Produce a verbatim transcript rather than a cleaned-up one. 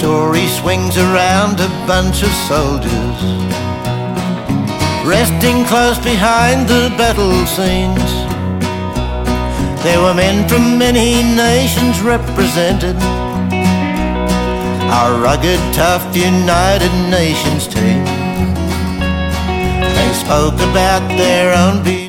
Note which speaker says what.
Speaker 1: story swings around a bunch of soldiers resting close behind the battle scenes. There were men from many nations represented, our rugged, tough, United Nations team. They spoke about their own views